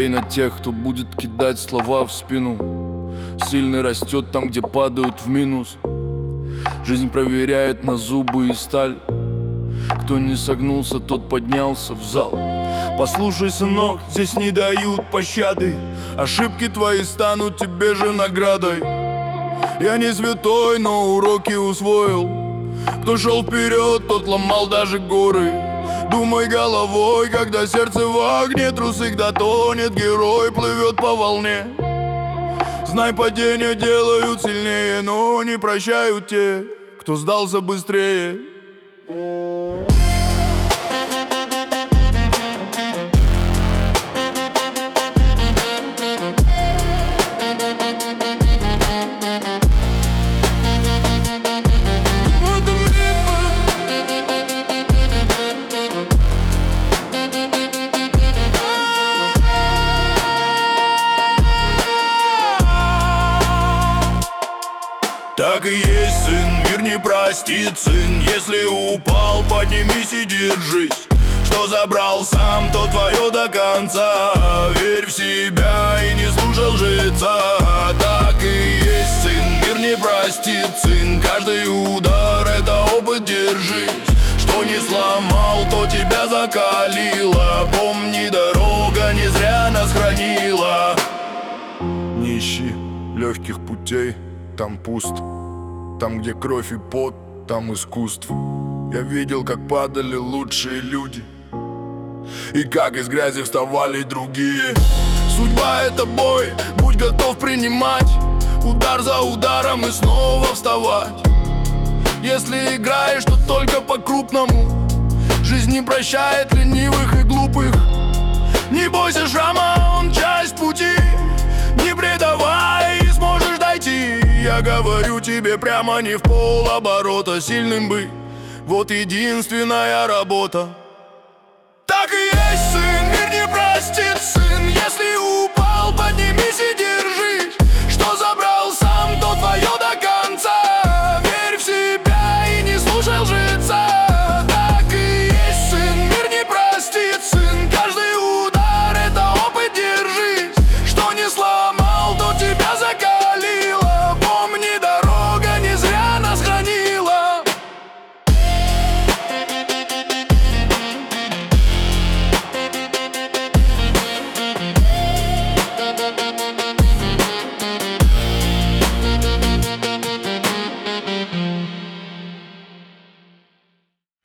Пей на тех, кто будет кидать слова в спину. Сильный растет там, где падают в минус. Жизнь проверяет на зубы и сталь. Кто не согнулся, тот поднялся в зал. Послушай, сынок, здесь не дают пощады. Ошибки твои станут тебе же наградой. Я не святой, но уроки усвоил. Кто шел вперед, тот ломал даже горы. Думай головой, когда сердце в огне. Трус всегда тонет, герой плывет по волне. Знай, падения делают сильнее, но не прощают те, кто сдался быстрее. Так и есть, сын, мир не простит, сын. Если упал, поднимись и держись. Что забрал сам, то твое до конца. Верь в себя и не слушай лжеца. Так и есть, сын, мир не простит, сын. Каждый удар — это опыт, держись. Что не сломал, то тебя закалило. Помни, дорога не зря нас хранила. Не ищи легких путей, там пуст. Там, где кровь и пот, там искусство. Я видел, как падали лучшие люди и как из грязи вставали другие. Судьба — это бой, будь готов принимать удар за ударом и снова вставать. Если играешь, то только по-крупному. Жизнь не прощает ленивых и глупых. Не бойся шрама, он часть пути. Не предавай, и сможешь дойти. Я говорю тебе прямо, не в полоборота. Сильным быть — вот единственная работа. Так и есть, сын, мир не простит, сын. Если